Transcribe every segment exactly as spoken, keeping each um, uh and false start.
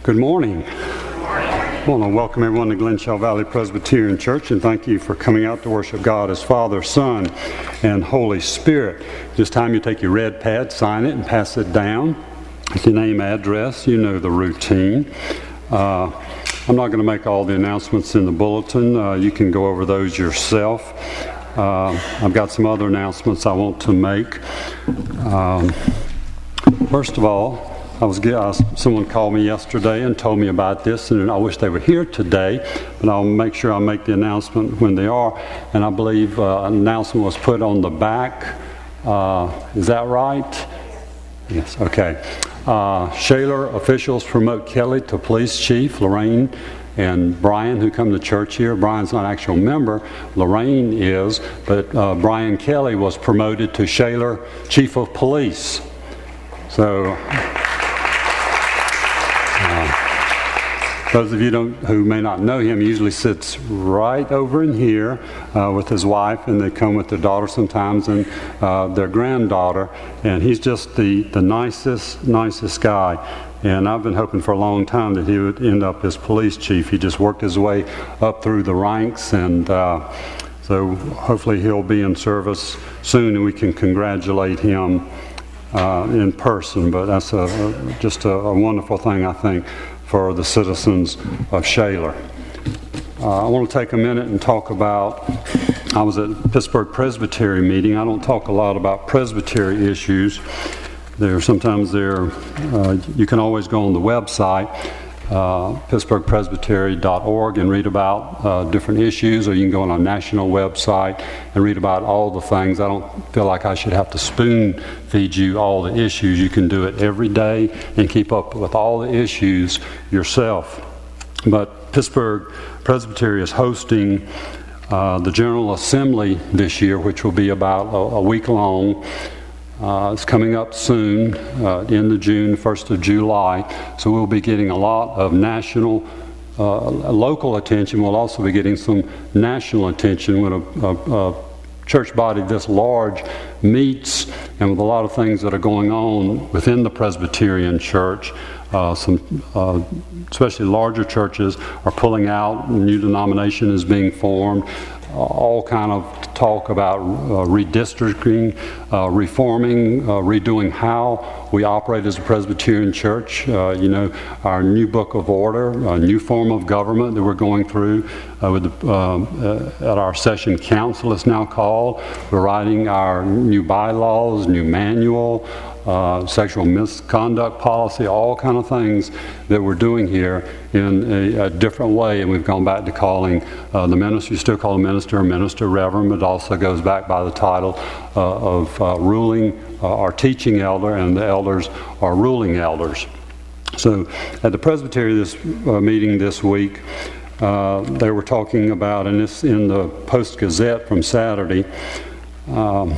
Good morning. I want to welcome everyone to Glenshaw Valley Presbyterian Church and thank you for coming out to worship God as Father, Son, and Holy Spirit. This time you take your red pad, sign it, and pass it down. With your name, address, you know the routine. Uh, I'm not going to make all the announcements in the bulletin. Uh, you can go over those yourself. Uh, I've got some other announcements I want to make. Um, first of all, I was uh, someone called me yesterday and told me about this, and I wish they were here today, but I'll make sure I make the announcement when they are. And I believe uh, an announcement was put on the back. Uh, is that right? Yes, okay. Uh, Shaler officials promote Kelly to police chief. Lorraine and Brian, who come to church here. Brian's not an actual member. Lorraine is, but uh, Brian Kelly was promoted to Shaler chief of police. So... Those of you don't, who may not know him, he usually sits right over in here uh, with his wife, and they come with their daughter sometimes and uh, their granddaughter. And he's just the, the nicest, nicest guy. And I've been hoping for a long time that he would end up as police chief. He just worked his way up through the ranks, and uh, so hopefully he'll be in service soon, and we can congratulate him uh, in person. But that's a, a, just a, a wonderful thing, I think, for the citizens of Shaler. Uh, I want to take a minute and talk about, I was at Pittsburgh Presbytery meeting. I don't talk a lot about Presbytery issues. There sometimes there, uh, you can always go on the website, uh, pittsburgh presbytery dot org, and read about uh, different issues, or you can go on our national website and read about all the things. I don't feel like I should have to spoon feed you all the issues. You can do it every day and keep up with all the issues yourself. But Pittsburgh Presbytery is hosting uh, the General Assembly this year, which will be about a, a week long. Uh, it's coming up soon, uh, end of June, first of July. So we'll be getting a lot of national, uh, local attention. We'll also be getting some national attention when a, a, a church body this large meets, and with a lot of things that are going on within the Presbyterian Church. Uh, some, uh, especially larger churches are pulling out. A new denomination is being formed. Uh, all kind of talk about uh, redistricting, uh, reforming, uh, redoing how we operate as a Presbyterian church. Uh, you know, our new book of order, a new form of government that we're going through uh, with the, um, uh, at our session council, it's now called. We're writing our new bylaws, new manual, Uh, sexual misconduct policy, all kind of things that we're doing here in a, a different way. And we've gone back to calling uh, the minister, you still call the minister, minister, reverend, but it also goes back by the title uh, of uh, ruling uh, or teaching elder, and the elders are ruling elders. So at the Presbytery this uh, meeting this week, uh, they were talking about, and this in the Post-Gazette from Saturday, um,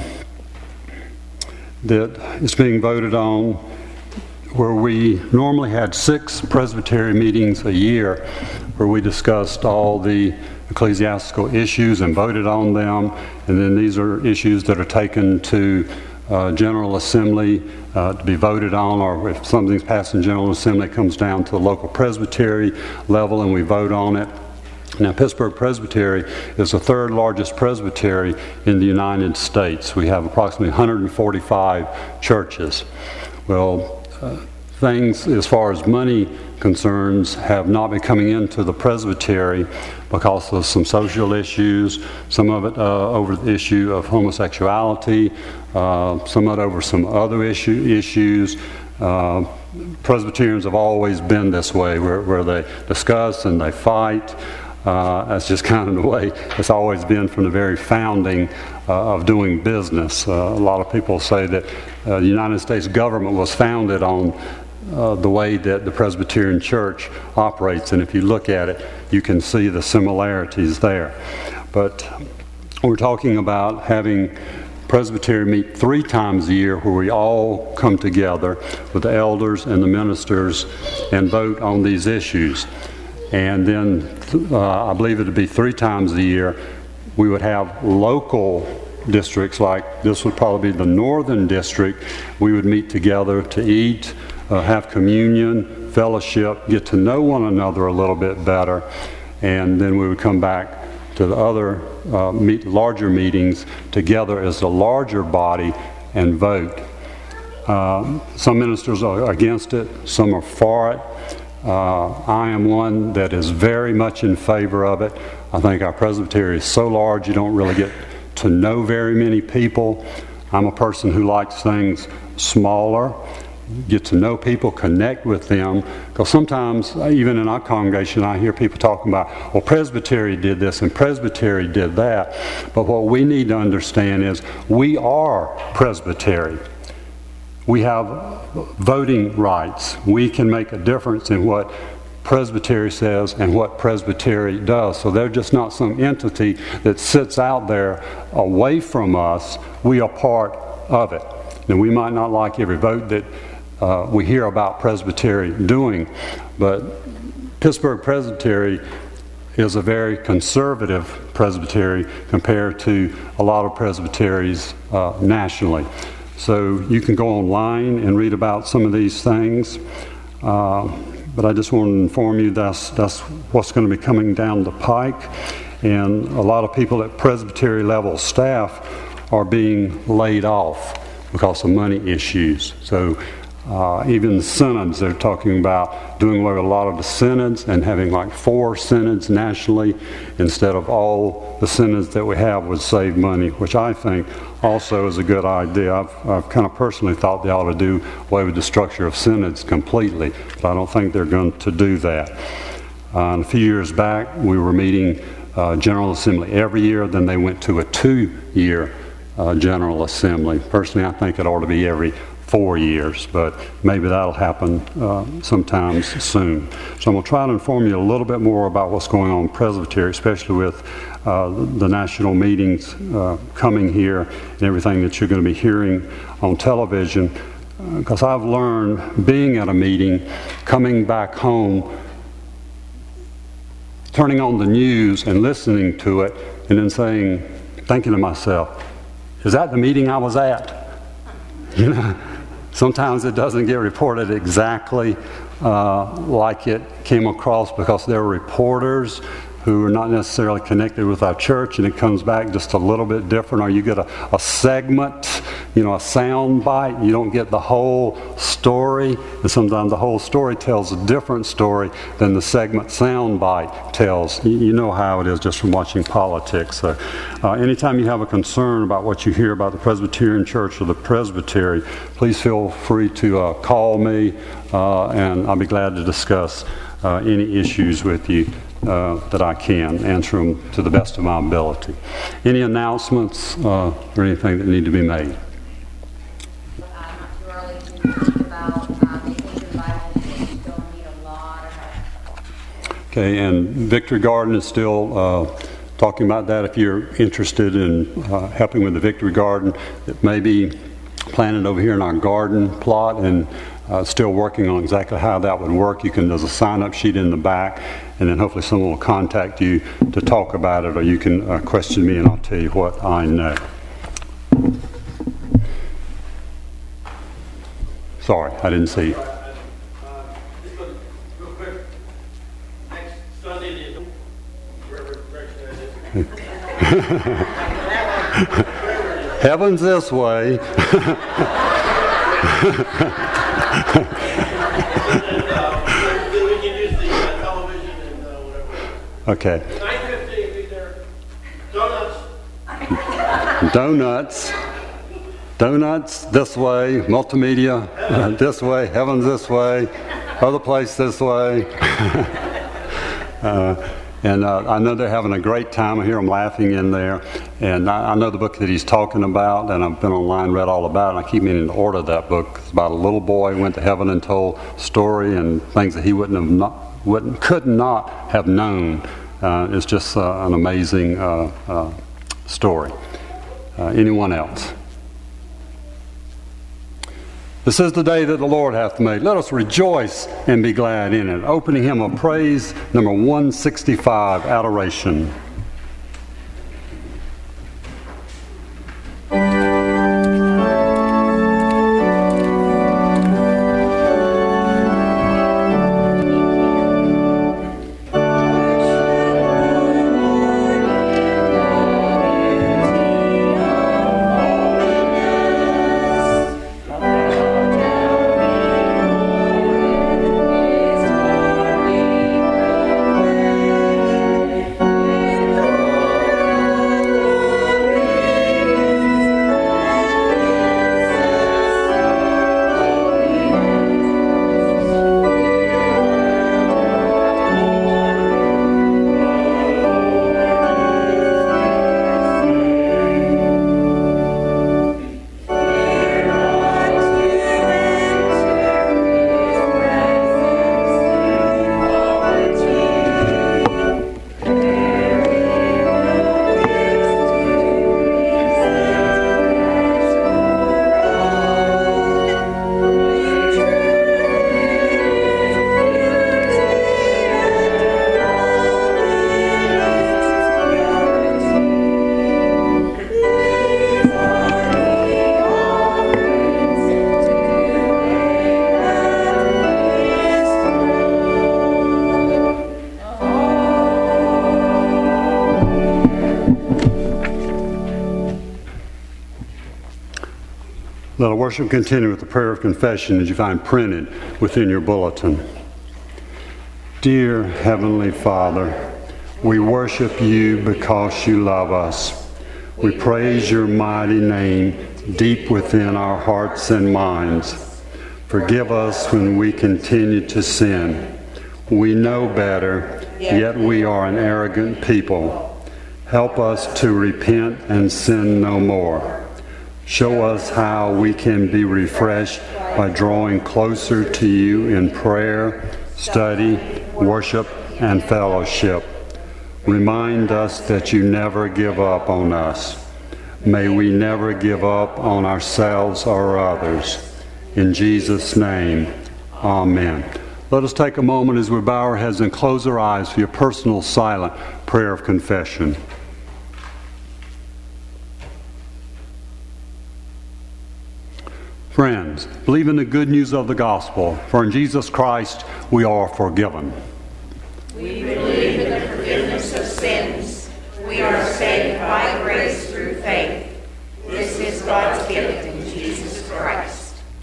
that it's being voted on, where we normally had six Presbytery meetings a year where we discussed all the ecclesiastical issues and voted on them, and then these are issues that are taken to uh, General Assembly uh, to be voted on, or if something's passed in General Assembly, it comes down to the local Presbytery level and we vote on it. Now, Pittsburgh Presbytery is the third largest presbytery in the United States. We have approximately one hundred forty-five churches. Well, uh, things as far as money concerns have not been coming into the presbytery because of some social issues, some of it uh, over the issue of homosexuality, uh, some of it over some other issue, issues. Uh, Presbyterians have always been this way, where, where they discuss and they fight. Uh, that's just kind of the way it's always been from the very founding uh, of doing business. Uh, a lot of people say that uh, the United States government was founded on uh, the way that the Presbyterian Church operates, and if you look at it, you can see the similarities there. But we're talking about having Presbytery meet three times a year, where we all come together with the elders and the ministers and vote on these issues. And then uh, I believe it would be three times a year we would have local districts, like this would probably be the northern district. We would meet together to eat, uh, have communion, fellowship, get to know one another a little bit better, and then we would come back to the other uh, meet, larger meetings together as the larger body and vote. Uh, some ministers are against it, some are for it. Uh, I am one that is very much in favor of it. I think our presbytery is so large you don't really get to know very many people. I'm a person who likes things smaller, get to know people, connect with them, because sometimes, even in our congregation, I hear people talking about, well, Presbytery did this and Presbytery did that. But what we need to understand is we are Presbytery. We have voting rights. We can make a difference in what Presbytery says and what Presbytery does. So they're just not some entity that sits out there away from us. We are part of it. Now, we might not like every vote that uh, we hear about Presbytery doing, but Pittsburgh Presbytery is a very conservative presbytery compared to a lot of presbyteries uh, nationally. So you can go online and read about some of these things. Uh, But I just want to inform you that's, that's what's going to be coming down the pike. And a lot of people at presbytery level staff are being laid off because of money issues. So uh, even the synods, they're talking about doing away with a lot of the synods and having like four synods nationally instead of all the synods that we have would save money, which I think also is a good idea. I've, I've kind of personally thought they ought to do away with the structure of synods completely, but I don't think they're going to do that. Uh, and a few years back, we were meeting uh, General Assembly every year, then they went to a two-year uh, General Assembly. Personally, I think it ought to be every four years, but maybe that'll happen uh, sometimes soon. So I'm going to try to inform you a little bit more about what's going on in Presbytery, especially with uh, the national meetings uh, coming here and everything that you're going to be hearing on television. Because uh, I've learned, being at a meeting, coming back home, turning on the news and listening to it, and then saying, thinking to myself, is that the meeting I was at? You know, sometimes it doesn't get reported exactly uh, like it came across because there are reporters who are not necessarily connected with our church, and it comes back just a little bit different, or you get a, a segment, you know, a sound bite. You don't get the whole story, and sometimes the whole story tells a different story than the segment sound bite tells. You, you know how it is just from watching politics. So uh, anytime you have a concern about what you hear about the Presbyterian Church or the Presbytery, please feel free to uh, call me, uh, and I'll be glad to discuss uh, any issues with you Uh, that I can, answer them to the best of my ability. Any announcements uh, or anything that need to be made? Uh, not too early to talk about uh, Vacation Bible. We still need a lot of help. Okay, and Victory Garden is still uh, talking about that. If you're interested in uh, helping with the Victory Garden, it may be planted over here in our garden plot, and Uh, still working on exactly how that would work. You can, there's a sign-up sheet in the back, and then hopefully someone will contact you to talk about it, or you can uh, question me and I'll tell you what I know. Sorry, I didn't see you. Heaven's this way. Okay. nine fifteen, be there. Donuts. Donuts. Donuts this way. Multimedia uh, this way. Heaven's this way. Other place this way. uh, and uh, I know they're having a great time. I hear them laughing in there. And I, I know the book that he's talking about, and I've been online, read all about it, and I keep meaning to order that book. It's about a little boy who went to heaven and told story and things that he wouldn't have not, wouldn't, could not have known. Uh, it's just uh, an amazing uh, uh, story. Uh, anyone else? This is the day that the Lord hath made. Let us rejoice and be glad in it. Opening hymn of praise, number one sixty-five, Adoration. Let our worship continue with the prayer of confession as you find printed within your bulletin. Dear Heavenly Father, we worship you because you love us. We praise your mighty name deep within our hearts and minds. Forgive us when we continue to sin. We know better, yet we are an arrogant people. Help us to repent and sin no more. Show us how we can be refreshed by drawing closer to you in prayer, study, worship, and fellowship. Remind us that you never give up on us. May we never give up on ourselves or others. In Jesus' name, amen. Let us take a moment as we bow our heads and close our eyes for your personal silent prayer of confession. Friends, believe in the good news of the gospel, for in Jesus Christ we are forgiven. We believe in the forgiveness of sins. We are saved by grace through faith. This is God's gift in Jesus Christ.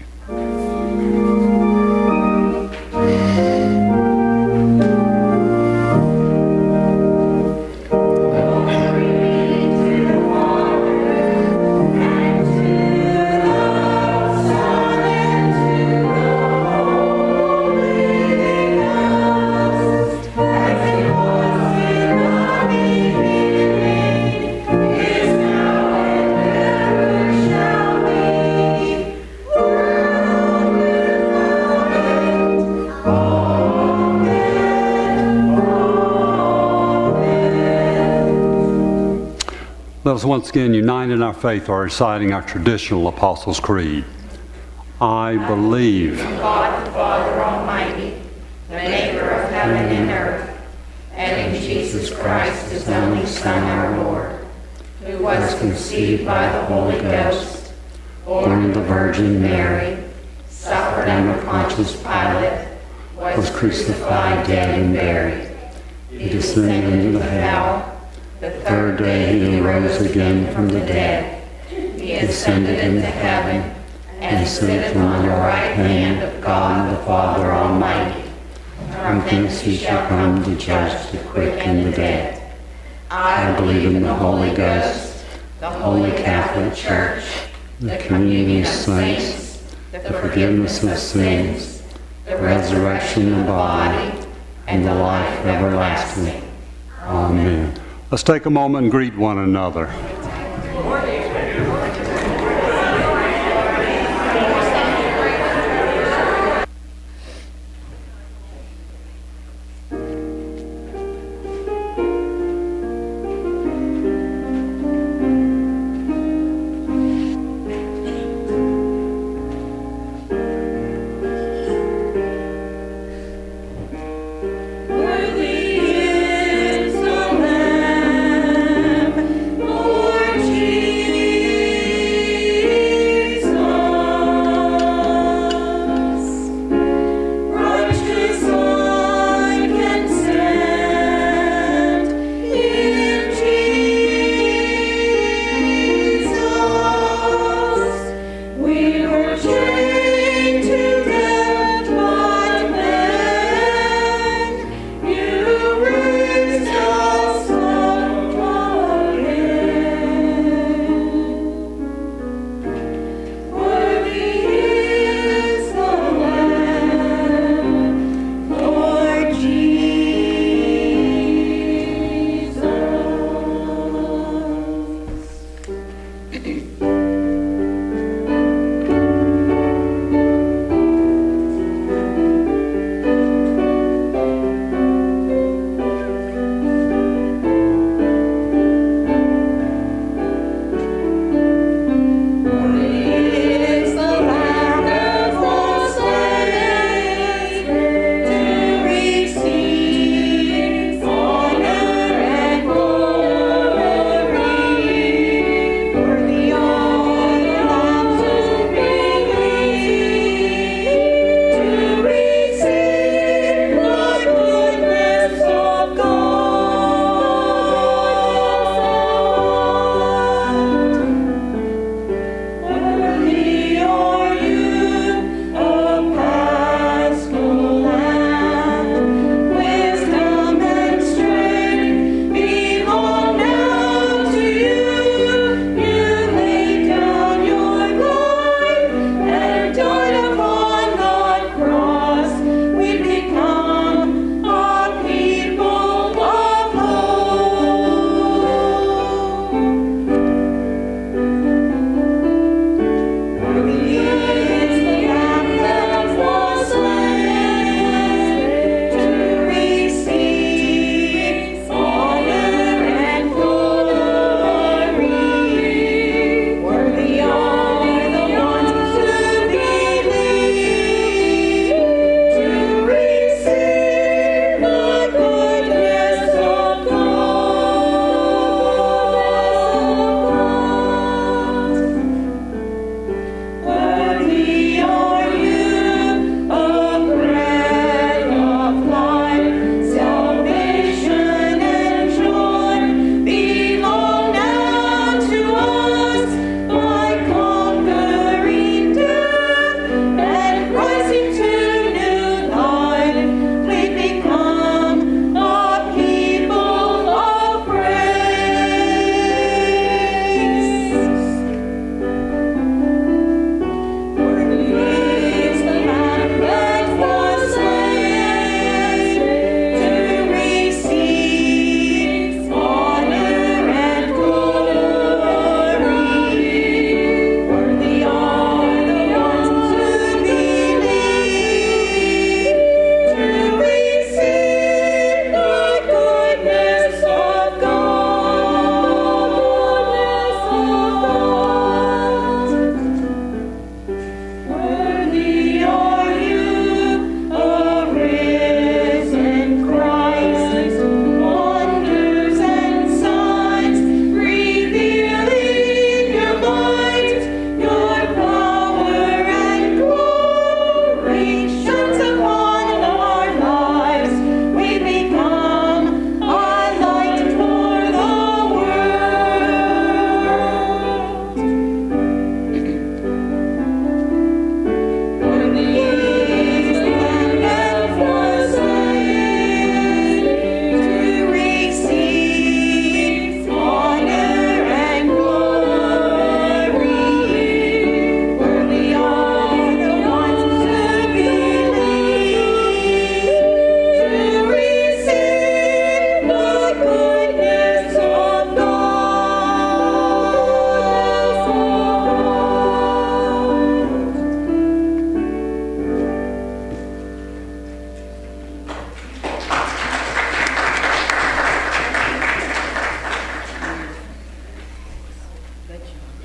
Let us once again unite in our faith by reciting our traditional Apostles' Creed. I believe God the Father Almighty, the maker of heaven and earth, and in Jesus Christ, his only Son, our Lord, who was conceived by the Holy Ghost, born of the Virgin Mary, suffered under Pontius Pilate, was crucified, dead, and buried. He descended into the hell. The third day he arose again from the dead. He ascended into heaven and sitteth on the right hand of God the Father Almighty. From thence he shall come to judge the quick and the dead. I believe in the Holy Ghost, the Holy Catholic Church, the communion of saints, the forgiveness of sins, the resurrection of the body, and the life everlasting. Amen. Let's take a moment and greet one another. Worthy is the Lamb, Lord Jesus.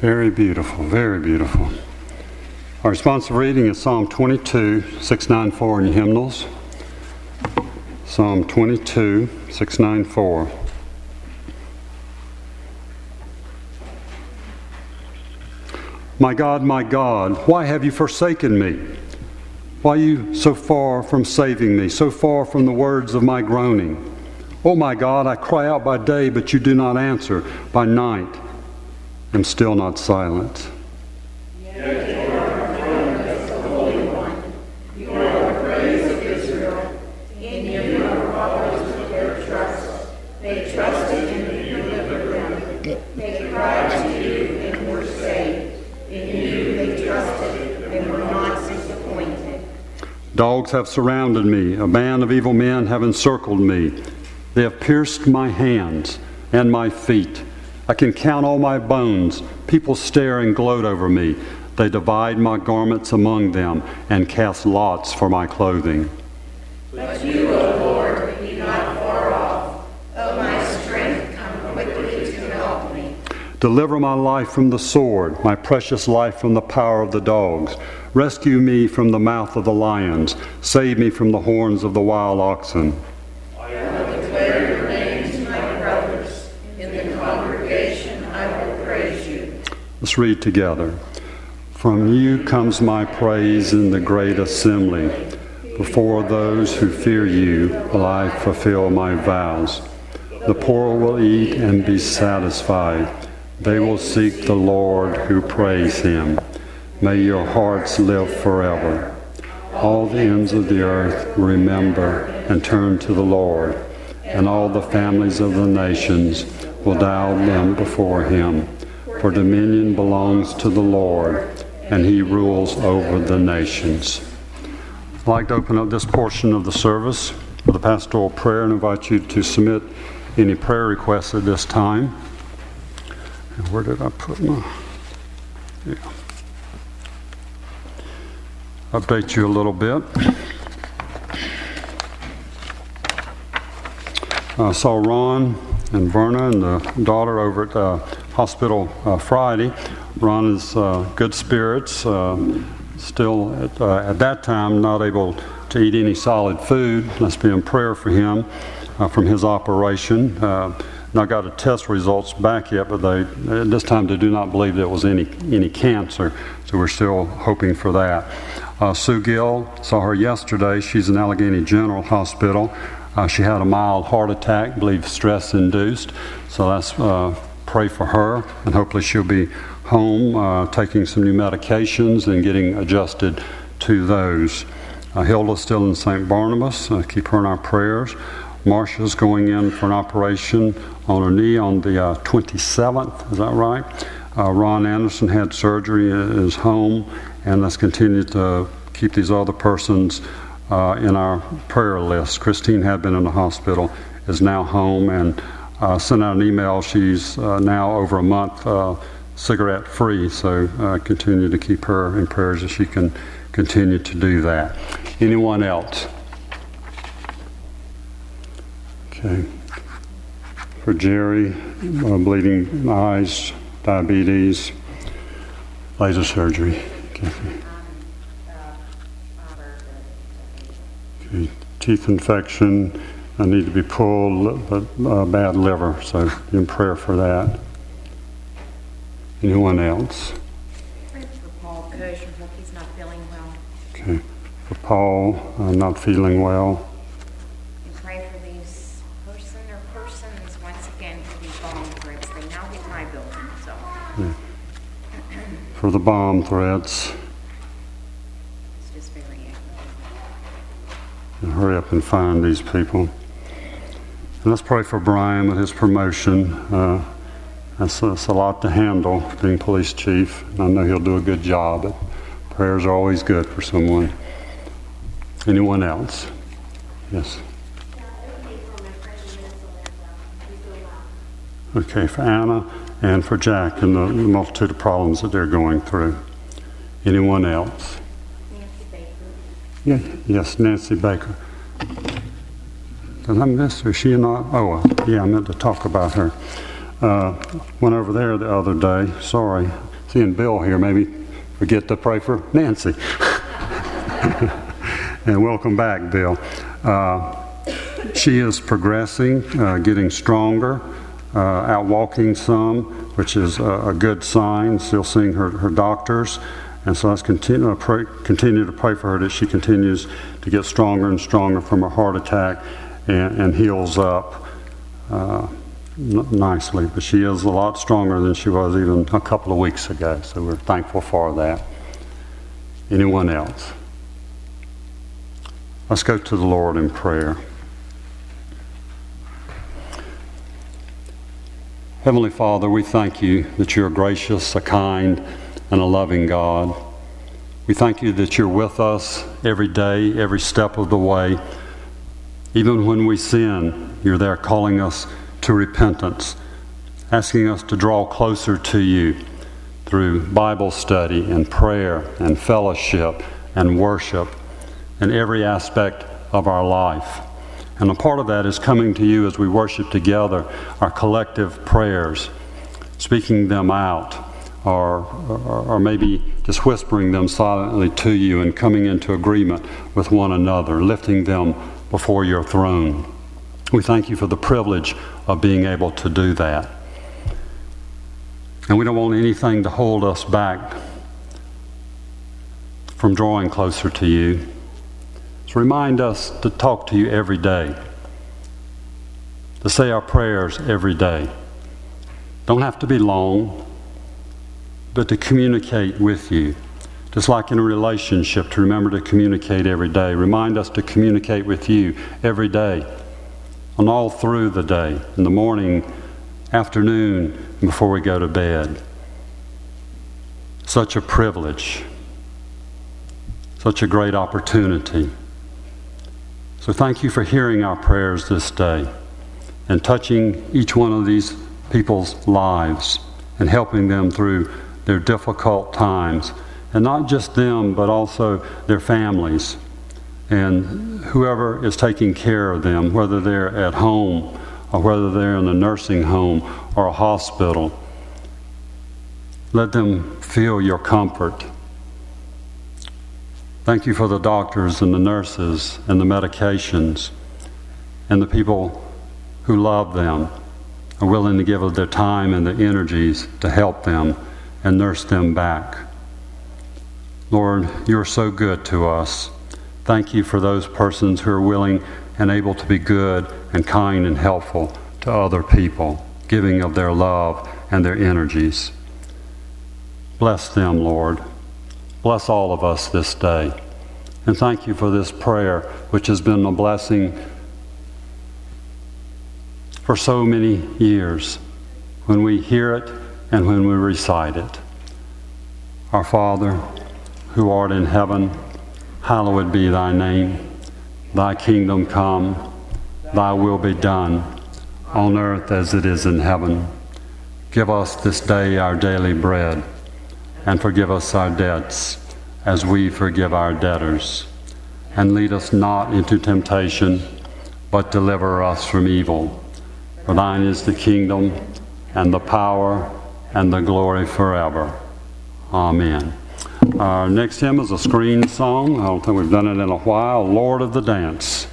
Very beautiful, very beautiful. Our responsive reading is Psalm twenty-two, six ninety-four in your hymnals. Psalm twenty-two, six ninety-four. My God, my God, why have you forsaken me? Why are you so far from saving me, so far from the words of my groaning? Oh my God, I cry out by day, but you do not answer. By night, I am still not silent. Dogs have surrounded me. A band of evil men have encircled me. They have pierced my hands and my feet. I can count all my bones. People stare and gloat over me. They divide my garments among them and cast lots for my clothing. But you, O Lord, be not far off. O my strength, come quickly to help me. Deliver my life from the sword, my precious life from the power of the dogs. Rescue me from the mouth of the lions. Save me from the horns of the wild oxen. I will declare your name to my brothers. In the congregation I will praise you. Let's read together. From you comes my praise in the great assembly. Before those who fear you will I fulfill my vows. The poor will eat and be satisfied. They will seek the Lord who praise him. May your hearts live forever. All the ends of the earth remember and turn to the Lord, and all the families of the nations will bow them before him. For dominion belongs to the Lord, and he rules over the nations. I'd like to open up this portion of the service with a pastoral prayer and invite you to submit any prayer requests at this time. And where did I put my... Yeah. Update you a little bit. I saw Ron and Verna and the daughter over at the hospital uh, Friday. Ron is uh, good spirits, uh, still at, uh, at that time not able to eat any solid food. Let's be in prayer for him uh, from his operation. Uh, Not got the test results back yet, but they at this time they do not believe there was any any cancer, so we're still hoping for that. Uh, Sue Gill, saw her yesterday. She's in Allegheny General Hospital. Uh, she had a mild heart attack, I believe stress-induced. So let's uh, pray for her, and hopefully she'll be home uh, taking some new medications and getting adjusted to those. Uh, Hilda's still in Saint Barnabas. Uh, keep her in our prayers. Marcia's going in for an operation on her knee on the uh, twenty-seventh. Is that right? Uh, Ron Anderson had surgery at his home, and let's continue to keep these other persons uh, in our prayer list. Christine had been in the hospital, is now home, and uh, sent out an email. She's uh, now over a month uh, cigarette free, so uh, continue to keep her in prayers as she can continue to do that. Anyone else? Okay. For Jerry, uh, bleeding eyes, diabetes, laser surgery. Okay. Okay. Teeth infection, I need to be pulled, but uh, bad liver, so in prayer for that. Anyone else? Pray for Paul Kosher, hope he's not feeling well. Okay. For Paul, uh, not feeling well. And pray for these person or persons once again for these bomb threats. They now hit my building, so. Yeah. For the bomb threats. It's just very And hurry up and find these people. And let's pray for Brian with his promotion. Uh, that's, that's a lot to handle, being police chief. And I know he'll do a good job, but prayers are always good for someone. Anyone else? Yes. Okay, for Anna and for Jack and the multitude of problems that they're going through. Anyone else? Nancy Baker. Yeah, yes, Nancy Baker. Did I miss her? Is she not? Oh, uh, yeah, I meant to talk about her. Uh, went over there the other day. Sorry, seeing Bill here, maybe forget to pray for Nancy. And welcome back, Bill. Uh, she is progressing, uh, getting stronger, uh, out walking some, which is a, a good sign. Still seeing her, her doctors. And so let's continue to, pray, continue to pray for her that she continues to get stronger and stronger from her heart attack and, and heals up uh, n- nicely. But she is a lot stronger than she was even a couple of weeks ago. So we're thankful for that. Anyone else? Let's go to the Lord in prayer. Heavenly Father, we thank you that you're gracious, a kind, and a loving God. We thank you that you're with us every day, every step of the way. Even when we sin, you're there calling us to repentance, asking us to draw closer to you through Bible study and prayer and fellowship and worship in every aspect of our life. And a part of that is coming to you as we worship together, our collective prayers, speaking them out, or, or, or maybe just whispering them silently to you and coming into agreement with one another, lifting them before your throne. We thank you for the privilege of being able to do that. And we don't want anything to hold us back from drawing closer to you. So remind us to talk to you every day, to say our prayers every day. Don't have to be long, but to communicate with you. Just like in a relationship, to remember to communicate every day. Remind us to communicate with you every day, and all through the day, in the morning, afternoon, and before we go to bed. Such a privilege, such a great opportunity. So thank you for hearing our prayers this day and touching each one of these people's lives and helping them through their difficult times. And not just them, but also their families and whoever is taking care of them, whether they're at home or whether they're in a nursing home or a hospital. Let them feel your comfort. Thank you for the doctors and the nurses and the medications and the people who love them, are willing to give of their time and their energies to help them and nurse them back. Lord, you're so good to us. Thank you for those persons who are willing and able to be good and kind and helpful to other people, giving of their love and their energies. Bless them, Lord. Bless all of us this day. And thank you for this prayer, which has been a blessing for so many years, when we hear it and when we recite it. Our Father, who art in heaven, hallowed be thy name. Thy kingdom come, thy will be done, on earth as it is in heaven. Give us this day our daily bread, and forgive us our debts, as we forgive our debtors. And lead us not into temptation, but deliver us from evil. For thine is the kingdom, and the power, and the glory forever. Amen. Our next hymn is a screen song. I don't think we've done it in a while. Lord of the Dance.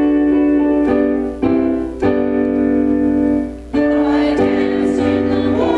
I dance in the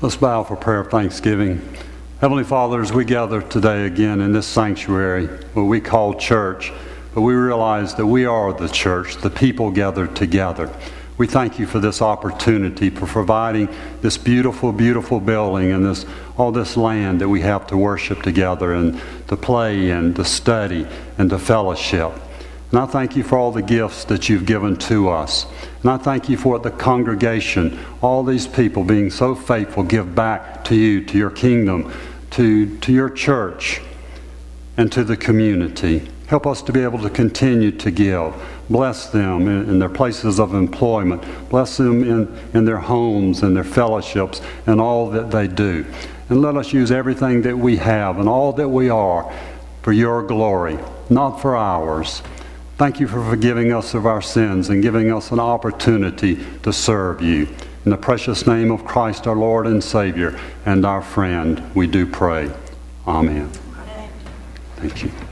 Let's bow for prayer of thanksgiving. Heavenly Father, as we gather today again in this sanctuary, what we call church, but we realize that we are the church, the people gathered together. We thank you for this opportunity, for providing this beautiful, beautiful building and this all this land that we have to worship together and to play and to study and to fellowship. And I thank you for all the gifts that you've given to us. And I thank you for the congregation, all these people being so faithful, give back to you, to your kingdom, to, to your church, and to the community. Help us to be able to continue to give. Bless them in, in their places of employment. Bless them in, in their homes and their fellowships and all that they do. And let us use everything that we have and all that we are for your glory, not for ours. Thank you for forgiving us of our sins and giving us an opportunity to serve you. In the precious name of Christ, our Lord and Savior, and our friend, we do pray. Amen. Amen. Thank you.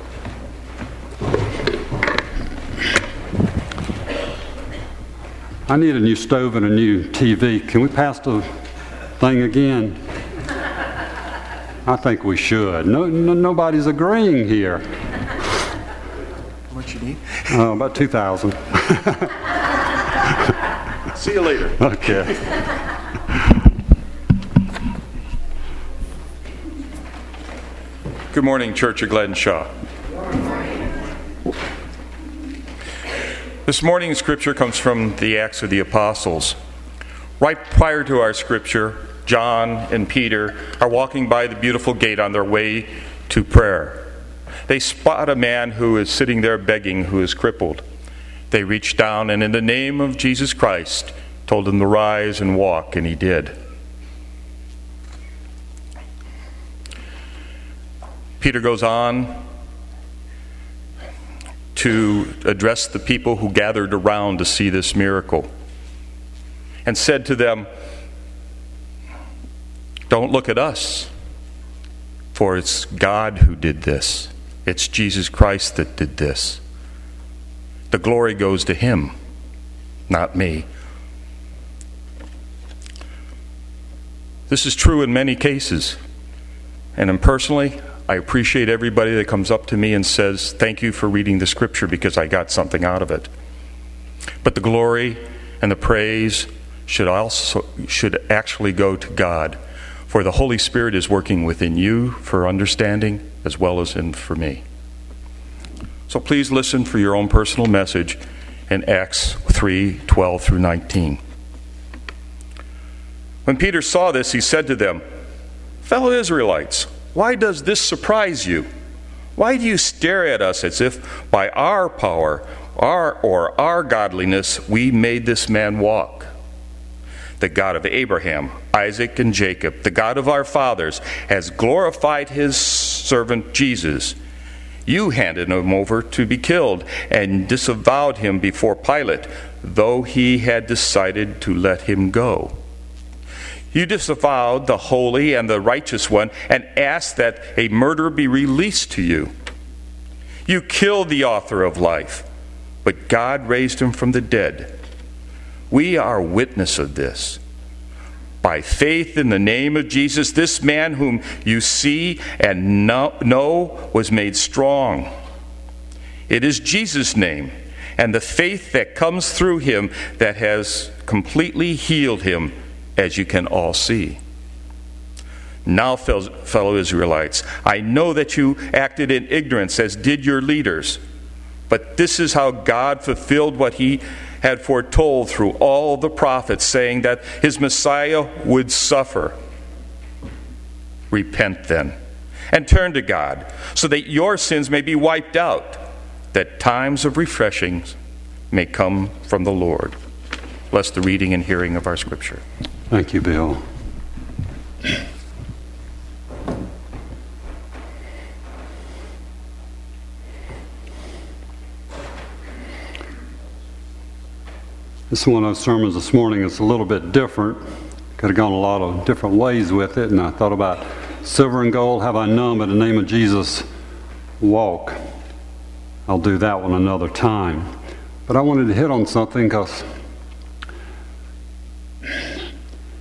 I need a new stove and a new T V. Can we pass the thing again? I think we should. No, no, nobody's agreeing here. How much you need? Uh, about two thousand. See you later. Okay. Good morning, Church of Glenshaw. This morning's scripture comes from the Acts of the Apostles. Right prior to our scripture, John and Peter are walking by the beautiful gate on their way to prayer. They spot a man who is sitting there begging, who is crippled. They reach down and in the name of Jesus Christ told him to rise and walk, and he did. Peter goes on to address the people who gathered around to see this miracle and said to them, "Don't look at us, for it's God who did this. It's Jesus Christ that did this. The glory goes to him, not me." This is true in many cases. And personally, I appreciate everybody that comes up to me and says, "Thank you for reading the scripture because I got something out of it." But the glory and the praise should also should actually go to God, for the Holy Spirit is working within you for understanding as well as in for me. So please listen for your own personal message in Acts three, twelve through nineteen. When Peter saw this, he said to them, "Fellow Israelites, why does this surprise you? Why do you stare at us as if by our power our, or our godliness we made this man walk? The God of Abraham, Isaac, and Jacob, the God of our fathers, has glorified his servant Jesus. You handed him over to be killed and disavowed him before Pilate, though he had decided to let him go. You disavowed the holy and the righteous one and asked that a murderer be released to you. You killed the author of life, but God raised him from the dead. We are witness of this. By faith in the name of Jesus, this man whom you see and know, know was made strong. It is Jesus' name and the faith that comes through him that has completely healed him, as you can all see. Now, fellow Israelites, I know that you acted in ignorance, as did your leaders. But this is how God fulfilled what he had foretold through all the prophets, saying that his Messiah would suffer. Repent then, and turn to God, so that your sins may be wiped out, that times of refreshing may come from the Lord." Bless the reading and hearing of our scripture. Thank you, Bill. This is one of those sermons this morning. It's a little bit different. Could have gone a lot of different ways with it, and I thought about silver and gold have I none, but in the name of Jesus, walk. I'll do that one another time. But I wanted to hit on something because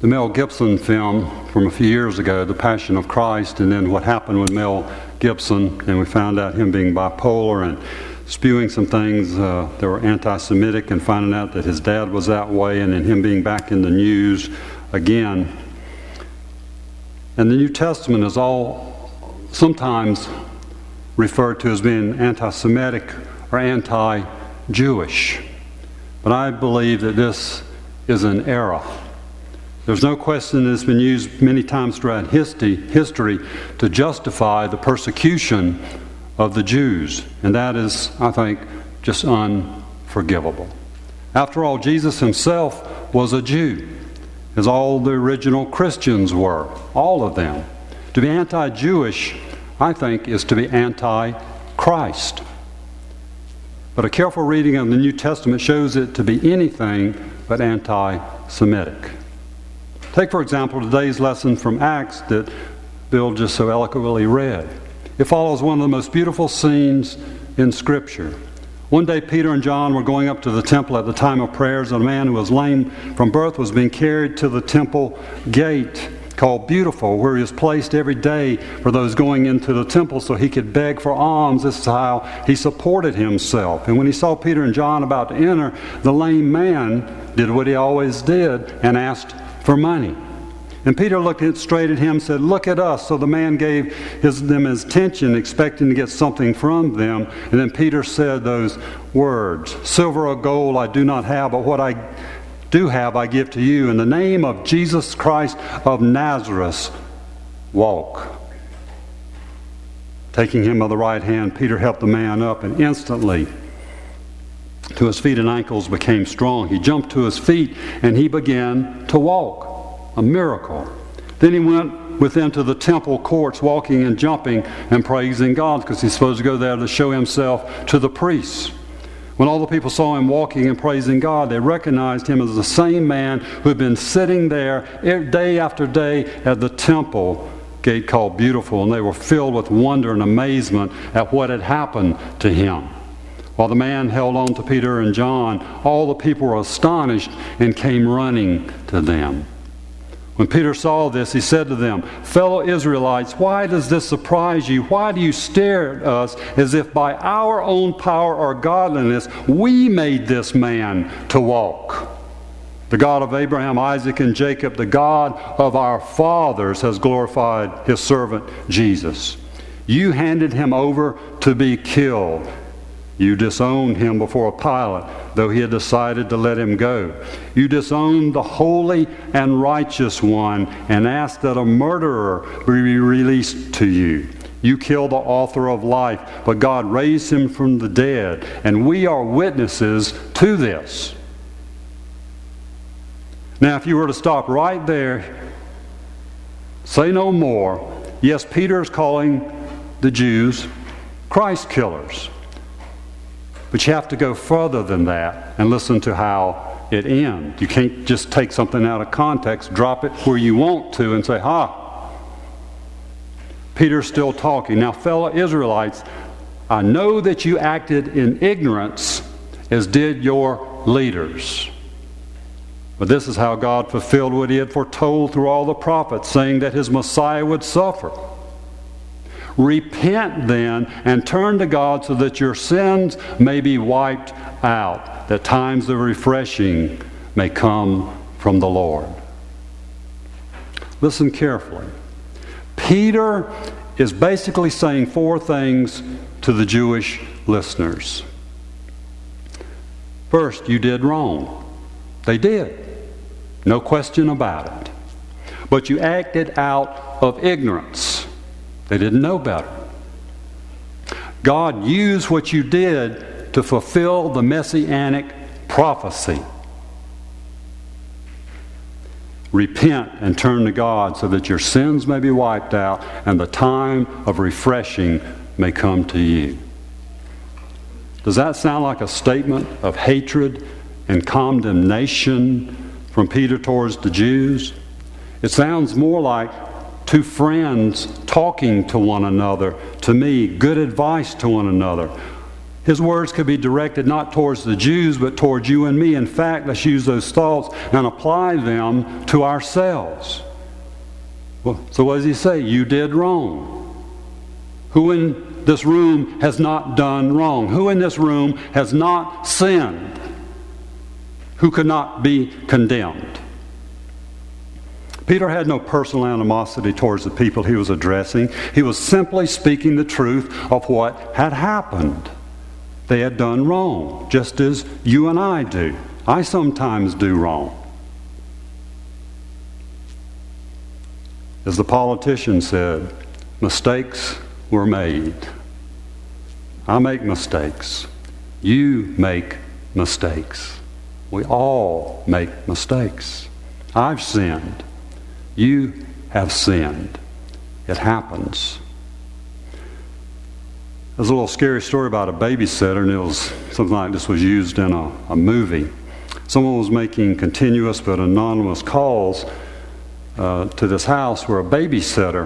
the Mel Gibson film from a few years ago, The Passion of Christ, and then what happened with Mel Gibson, and we found out him being bipolar and spewing some things uh, that were anti-Semitic, and finding out that his dad was that way, and then him being back in the news again. And the New Testament is all sometimes referred to as being anti-Semitic or anti-Jewish. But I believe that this is an error. There's no question that it's been used many times throughout history, history to justify the persecution of the Jews. And that is, I think, just unforgivable. After all, Jesus himself was a Jew, as all the original Christians were, all of them. To be anti-Jewish, I think, is to be anti-Christ. But a careful reading of the New Testament shows it to be anything but anti-Semitic. Take, for example, today's lesson from Acts that Bill just so eloquently read. It follows one of the most beautiful scenes in Scripture. One day, Peter and John were going up to the temple at the time of prayers, and a man who was lame from birth was being carried to the temple gate called Beautiful, where he was placed every day for those going into the temple so he could beg for alms. This is how he supported himself. And when he saw Peter and John about to enter, the lame man did what he always did and asked for money. And Peter looked straight at him and said, "Look at us." So the man gave his, them his attention, expecting to get something from them. And then Peter said those words, "Silver or gold I do not have, but what I do have I give to you. In the name of Jesus Christ of Nazareth, walk." Taking him by the right hand, Peter helped the man up, and instantly to his feet and ankles became strong. He jumped to his feet and he began to walk. A miracle. Then he went within to the temple courts, walking and jumping and praising God, because he's supposed to go there to show himself to the priests. When all the people saw him walking and praising God, they recognized him as the same man who had been sitting there day after day at the temple gate called Beautiful, and they were filled with wonder and amazement at what had happened to him. While the man held on to Peter and John, all the people were astonished and came running to them. When Peter saw this, he said to them, "Fellow Israelites, why does this surprise you? Why do you stare at us as if by our own power or godliness we made this man to walk? The God of Abraham, Isaac, and Jacob, the God of our fathers, has glorified his servant Jesus. You handed him over to be killed. You disowned him before Pilate, though he had decided to let him go. You disowned the holy and righteous one and asked that a murderer be released to you. You killed the author of life, but God raised him from the dead, and we are witnesses to this." Now, if you were to stop right there, say no more, yes, Peter is calling the Jews Christ killers. But you have to go further than that and listen to how it ends. You can't just take something out of context, drop it where you want to, and say, ha. Peter's still talking. "Now, fellow Israelites, I know that you acted in ignorance, as did your leaders. But this is how God fulfilled what he had foretold through all the prophets, saying that his Messiah would suffer. Repent then and turn to God so that your sins may be wiped out, that times of refreshing may come from the Lord." Listen carefully. Peter is basically saying four things to the Jewish listeners. First, you did wrong. They did. No question about it. But you acted out of ignorance. They didn't know better. God used what you did to fulfill the messianic prophecy. Repent and turn to God so that your sins may be wiped out and the time of refreshing may come to you. Does that sound like a statement of hatred and condemnation from Peter towards the Jews? It sounds more like two friends talking to one another, to me, good advice to one another. His words could be directed not towards the Jews, but towards you and me. In fact, let's use those thoughts and apply them to ourselves. Well, so what does he say? You did wrong. Who in this room has not done wrong? Who in this room has not sinned? Who could not be condemned? Peter had no personal animosity towards the people he was addressing. He was simply speaking the truth of what had happened. They had done wrong, just as you and I do. I sometimes do wrong. As the politician said, mistakes were made. I make mistakes. You make mistakes. We all make mistakes. I've sinned. You have sinned. It happens. There's a little scary story about a babysitter, and it was something like this was used in a, a movie. Someone was making continuous but anonymous calls uh, to this house where a babysitter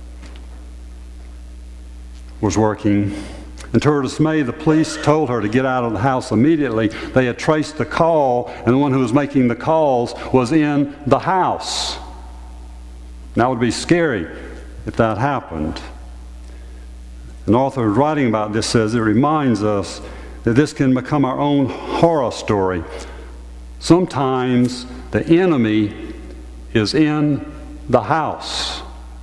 was working. And to her dismay, the police told her to get out of the house immediately. They had traced the call, and the one who was making the calls was in the house. That would be scary if that happened. An author who's writing about this says it reminds us that this can become our own horror story. Sometimes the enemy is in the house.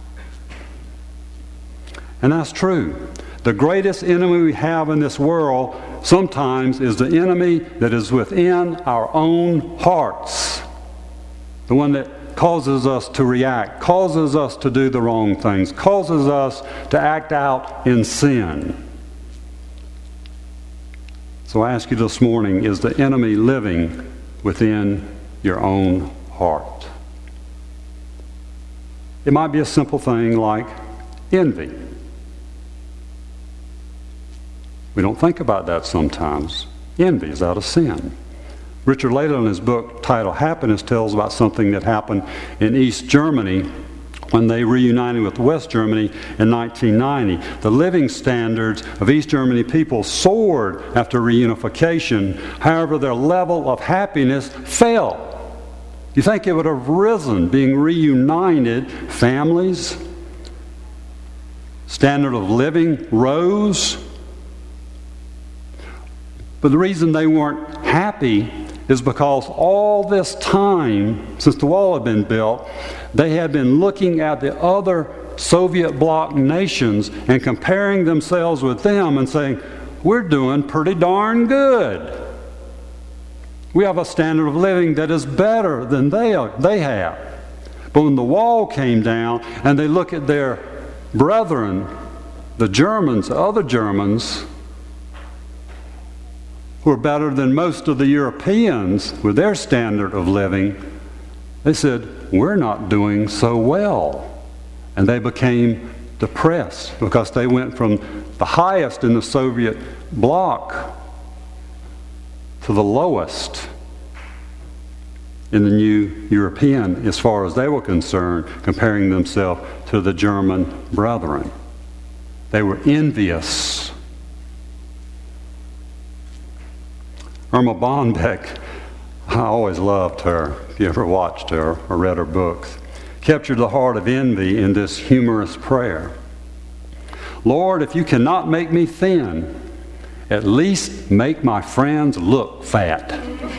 And that's true. The greatest enemy we have in this world sometimes is the enemy that is within our own hearts. The one that causes us to react, causes us to do the wrong things, causes us to act out in sin. So I ask you this morning, is the enemy living within your own heart? It might be a simple thing like envy. We don't think about that sometimes. Envy is out of sin. Richard Layla, in his book titled Happiness, tells about something that happened in East Germany when they reunited with West Germany in nineteen ninety. The living standards of East Germany people soared after reunification. However, their level of happiness fell. You think it would have risen being reunited? Families, standard of living rose. But the reason they weren't happy is because all this time, since the wall had been built, they had been looking at the other Soviet bloc nations and comparing themselves with them and saying, we're doing pretty darn good. We have a standard of living that is better than they are, they have. But when the wall came down and they look at their brethren, the Germans, other Germans, who are better than most of the Europeans with their standard of living, they said, we're not doing so well. And they became depressed because they went from the highest in the Soviet bloc to the lowest in the new European as far as they were concerned, comparing themselves to the German brethren. They were envious. Irma Bonbeck, I always loved her, if you ever watched her or read her books, captured the heart of envy in this humorous prayer. Lord, if you cannot make me thin, at least make my friends look fat.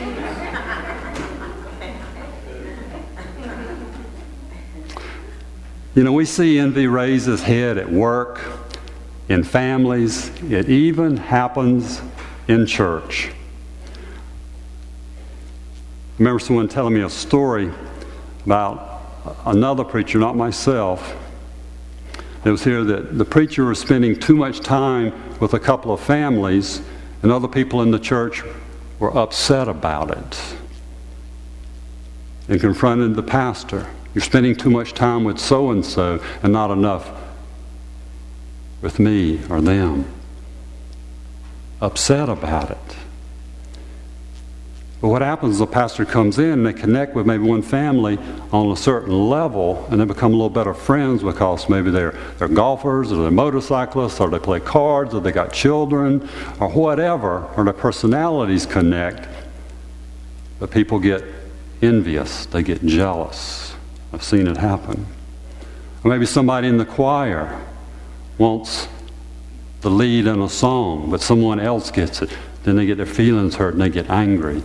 You know, we see envy raise its head at work, in families. It even happens in church. I remember someone telling me a story about another preacher, not myself. It was here that the preacher was spending too much time with a couple of families, and other people in the church were upset about it and confronted the pastor. You're spending too much time with so-and-so and not enough with me or them. Upset about it. But what happens is a pastor comes in and they connect with maybe one family on a certain level, and they become a little better friends because maybe they're, they're golfers, or they're motorcyclists, or they play cards, or they got children, or whatever, or their personalities connect. But people get envious. They get jealous. I've seen it happen. Or maybe somebody in the choir wants the lead in a song, but someone else gets it. Then they get their feelings hurt and they get angry.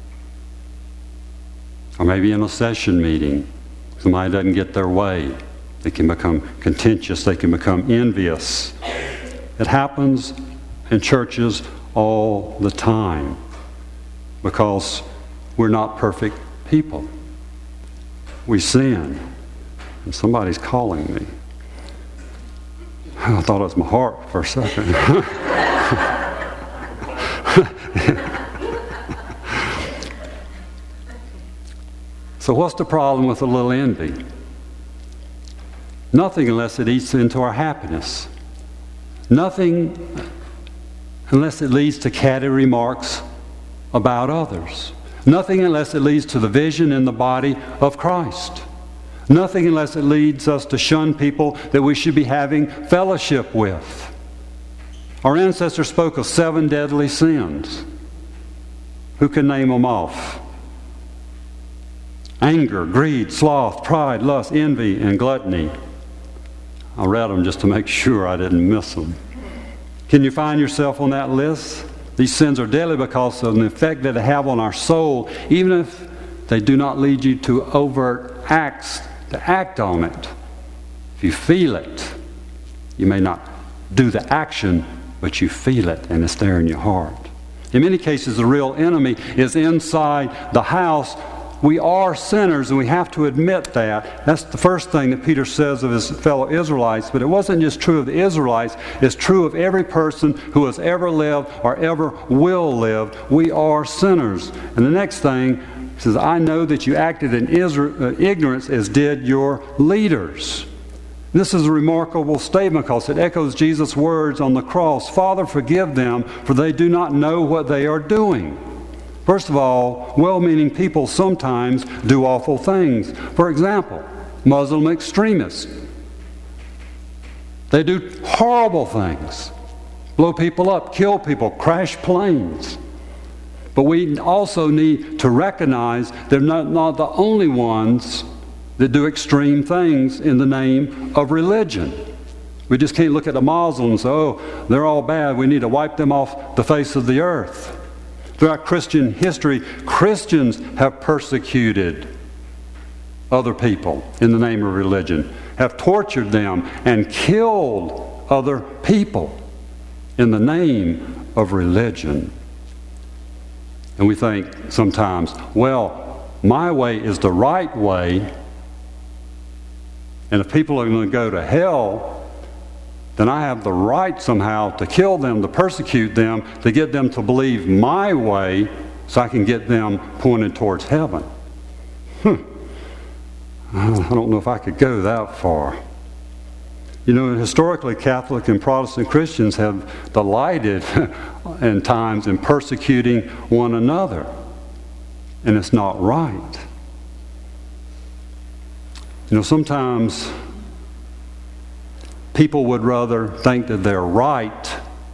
Or maybe in a session meeting, somebody doesn't get their way. They can become contentious. They can become envious. It happens in churches all the time because we're not perfect people. We sin. And somebody's calling me. I thought it was my heart for a second. So what's the problem with a little envy? Nothing unless it eats into our happiness. Nothing unless it leads to catty remarks about others. Nothing unless it leads to the vision in the body of Christ. Nothing unless it leads us to shun people that we should be having fellowship with. Our ancestors spoke of seven deadly sins. Who can name them off? Anger, greed, sloth, pride, lust, envy, and gluttony. I read them just to make sure I didn't miss them. Can you find yourself on that list? These sins are deadly because of the effect that they have on our soul, even if they do not lead you to overt acts to act on it. If you feel it, you may not do the action, but you feel it and it's there in your heart. In many cases, the real enemy is inside the house. We are sinners, and we have to admit that. That's the first thing that Peter says of his fellow Israelites. But it wasn't just true of the Israelites. It's true of every person who has ever lived or ever will live. We are sinners. And the next thing, he says, I know that you acted in ignorance as did your leaders. This is a remarkable statement because it echoes Jesus' words on the cross. Father, forgive them, for they do not know what they are doing. First of all, well-meaning people sometimes do awful things. For example, Muslim extremists. They do horrible things. Blow people up, kill people, crash planes. But we also need to recognize they're not, not the only ones that do extreme things in the name of religion. We just can't look at the Muslims and say, oh, they're all bad. We need to wipe them off the face of the earth. Throughout Christian history, Christians have persecuted other people in the name of religion, have tortured them and killed other people in the name of religion. And we think sometimes, well, my way is the right way, and if people are going to go to hell, then I have the right somehow to kill them, to persecute them, to get them to believe my way so I can get them pointed towards heaven. Hmm. I don't know if I could go that far. You know, historically, Catholic and Protestant Christians have delighted in times in persecuting one another. And it's not right. You know, sometimes people would rather think that they're right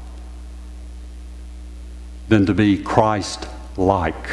than to be Christ-like.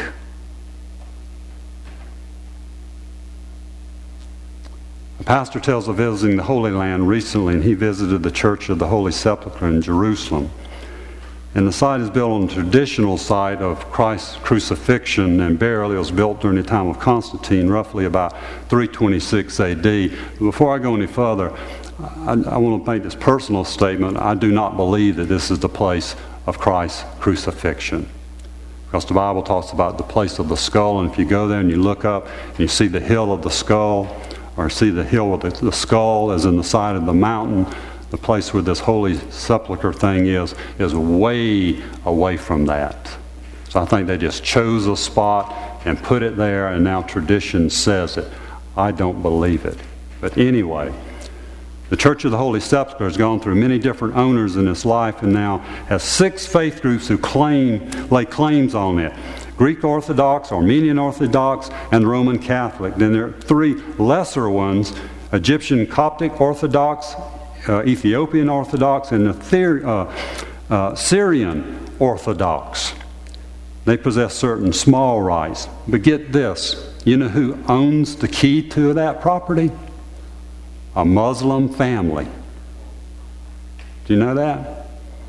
A pastor tells of visiting the Holy Land recently, and he visited the Church of the Holy Sepulchre in Jerusalem. And the site is built on a traditional site of Christ's crucifixion and burial. It was built during the time of Constantine, roughly about three twenty-six A D. Before I go any further, I, I want to make this personal statement. I do not believe that this is the place of Christ's crucifixion. Because the Bible talks about the place of the skull, and if you go there and you look up and you see the hill of the skull, or see the hill of the, the skull as in the side of the mountain, the place where this Holy Sepulchre thing is, is way away from that. So I think they just chose a spot and put it there, and now tradition says it. I don't believe it. But anyway, the Church of the Holy Sepulchre has gone through many different owners in its life and now has six faith groups who claim, lay claims on it. Greek Orthodox, Armenian Orthodox, and Roman Catholic. Then there are three lesser ones, Egyptian Coptic Orthodox, uh, Ethiopian Orthodox, and the Ther- uh, uh, Syrian Orthodox. They possess certain small rights. But get this, you know who owns the key to that property? A Muslim family. Do you know that?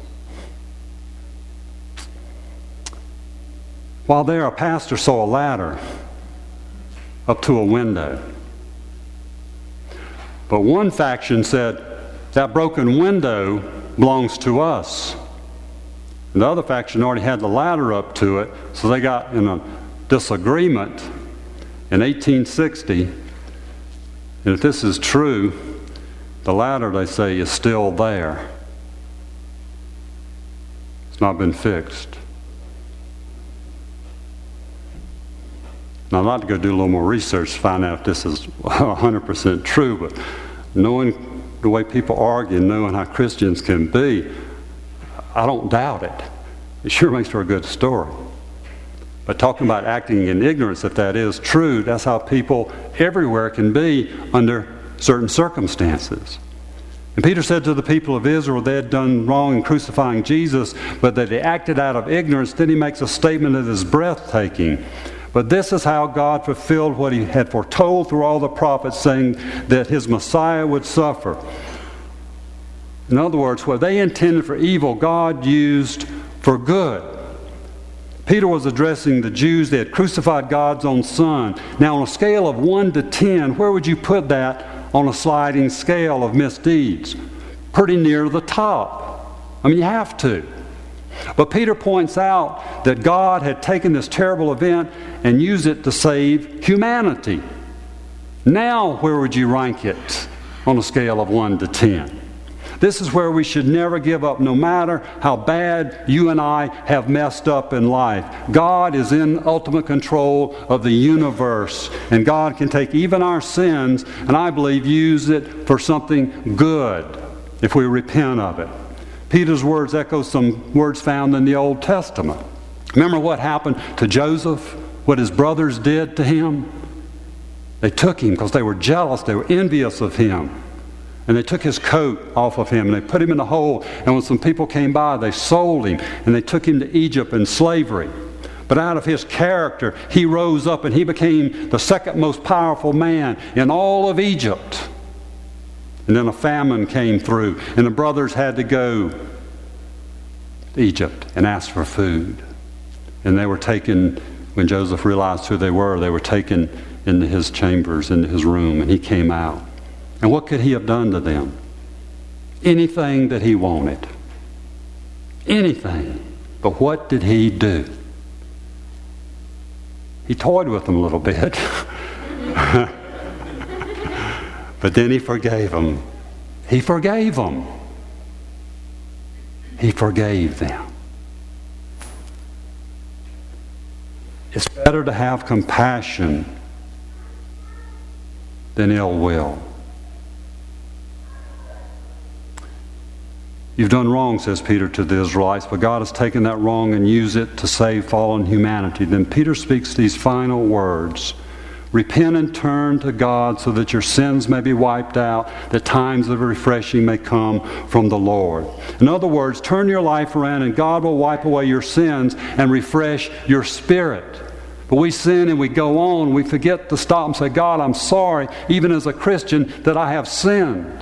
While there, a pastor saw a ladder up to a window. But one faction said, that broken window belongs to us. And the other faction already had the ladder up to it, so they got in a disagreement in eighteen sixty. And if this is true, the ladder, they say, is still there. It's not been fixed. Now, I'd like to go do a little more research to find out if this is one hundred percent true, but knowing the way people argue and knowing how Christians can be, I don't doubt it. It sure makes for a good story. But talking about acting in ignorance, if that is true, that's how people everywhere can be under certain circumstances. And Peter said to the people of Israel they had done wrong in crucifying Jesus, but that they acted out of ignorance. Then he makes a statement that is breathtaking. But this is how God fulfilled what he had foretold through all the prophets, saying that his Messiah would suffer. In other words, what they intended for evil, God used for good. Peter was addressing the Jews. They had crucified God's own Son. Now, on a scale of one to ten, where would you put that on a sliding scale of misdeeds? Pretty near the top. I mean, you have to. But Peter points out that God had taken this terrible event and used it to save humanity. Now, where would you rank it on a scale of one to ten? This is where we should never give up, no matter how bad you and I have messed up in life. God is in ultimate control of the universe, and God can take even our sins, and I believe use it for something good if we repent of it. Peter's words echo some words found in the Old Testament. Remember what happened to Joseph? What his brothers did to him? They took him because they were jealous, they were envious of him. And they took his coat off of him and they put him in a hole. And when some people came by, they sold him and they took him to Egypt in slavery. But out of his character, he rose up and he became the second most powerful man in all of Egypt. And then a famine came through and the brothers had to go to Egypt and ask for food. And they were taken, when Joseph realized who they were, they were taken into his chambers, into his room, and he came out. And what could he have done to them? Anything that he wanted. Anything. But what did he do? He toyed with them a little bit. But then he forgave them. He forgave them. He forgave them. It's better to have compassion than ill will. You've done wrong, says Peter to the Israelites, but God has taken that wrong and used it to save fallen humanity. Then Peter speaks these final words. Repent and turn to God so that your sins may be wiped out, that times of refreshing may come from the Lord. In other words, turn your life around and God will wipe away your sins and refresh your spirit. But we sin and we go on. We forget to stop and say, God, I'm sorry, even as a Christian, that I have sinned.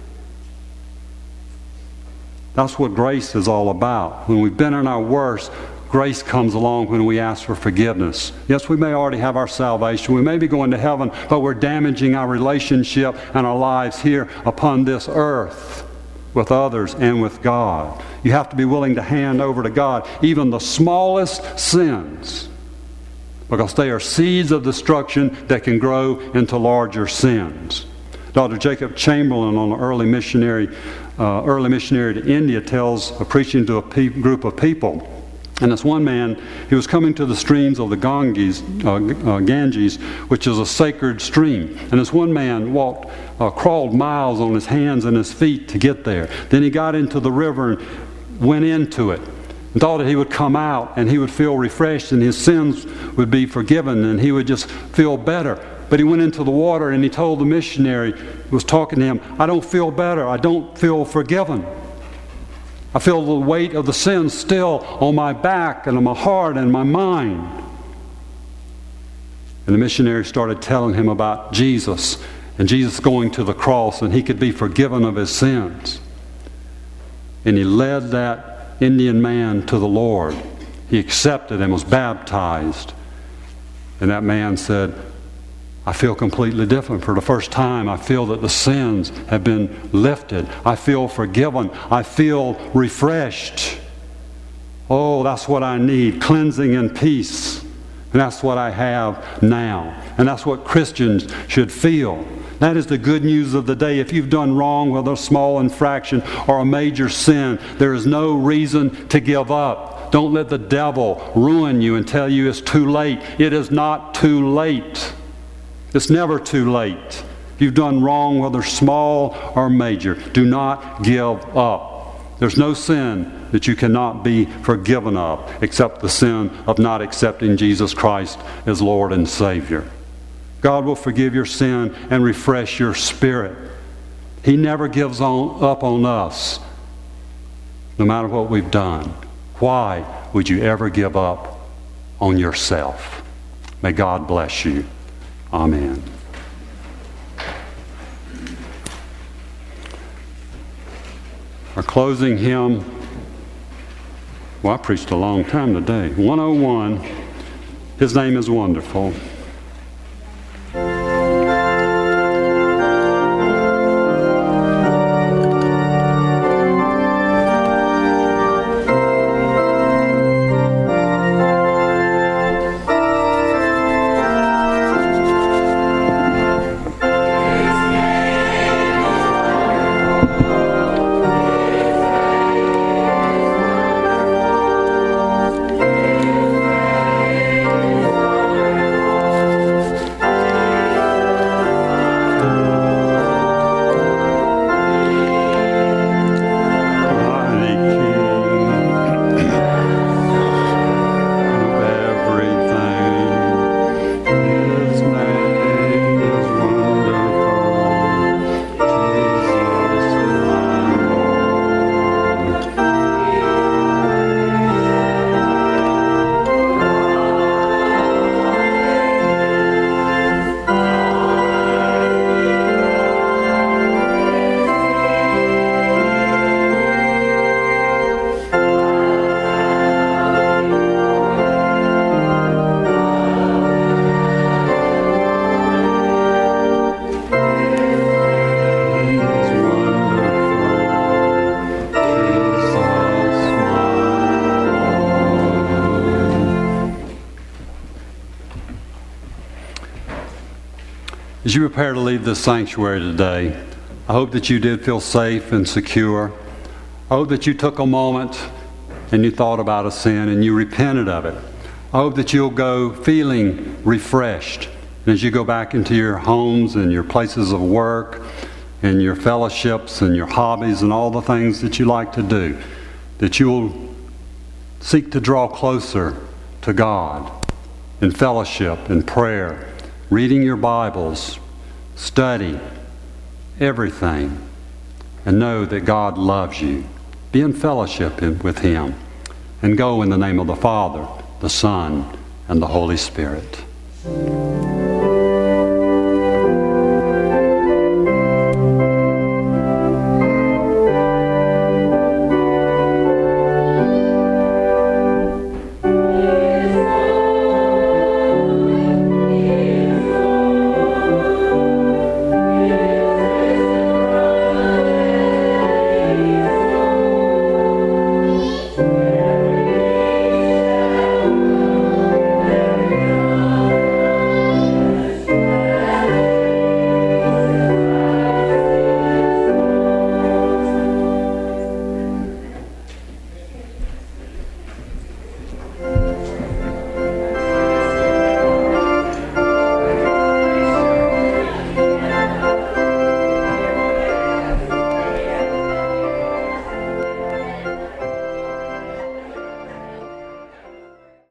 That's what grace is all about. When we've been in our worst, grace comes along when we ask for forgiveness. Yes, we may already have our salvation. We may be going to heaven, but we're damaging our relationship and our lives here upon this earth with others and with God. You have to be willing to hand over to God even the smallest sins, because they are seeds of destruction that can grow into larger sins. Doctor Jacob Chamberlain, on an early missionary, uh, early missionary to India, tells a preaching to a pe- group of people. And this one man, he was coming to the streams of the Ganges, uh, uh, Ganges, which is a sacred stream. And this one man walked, uh, crawled miles on his hands and his feet to get there. Then he got into the river and went into it. and thought that he would come out and he would feel refreshed and his sins would be forgiven and he would just feel better. But he went into the water and he told the missionary who was talking to him, I don't feel better. I don't feel forgiven. I feel the weight of the sin still on my back and on my heart and my mind. And the missionary started telling him about Jesus and Jesus going to the cross and he could be forgiven of his sins. And he led that Indian man to the Lord. He accepted and was baptized. And that man said, I feel completely different. For the first time, I feel that the sins have been lifted. I feel forgiven. I feel refreshed. Oh, that's what I need, cleansing and peace. And that's what I have now. And that's what Christians should feel. That is the good news of the day. If you've done wrong, whether a small infraction or a major sin, there is no reason to give up. Don't let the devil ruin you and tell you it's too late. It is not too late. It's never too late. If you've done wrong, whether small or major, do not give up. There's no sin that you cannot be forgiven of except the sin of not accepting Jesus Christ as Lord and Savior. God will forgive your sin and refresh your spirit. He never gives on, up on us, no matter what we've done. Why would you ever give up on yourself? May God bless you. Amen. Our closing hymn, well, I preached a long time today. one oh one, His Name is Wonderful. As you prepare to leave this sanctuary today, I hope that you did feel safe and secure. I hope that you took a moment and you thought about a sin and you repented of it. I hope that you'll go feeling refreshed. And as you go back into your homes and your places of work and your fellowships and your hobbies and all the things that you like to do, that you'll seek to draw closer to God in fellowship, in prayer, reading your Bibles, study, everything, and know that God loves you. Be in fellowship with Him, and go in the name of the Father, the Son, and the Holy Spirit.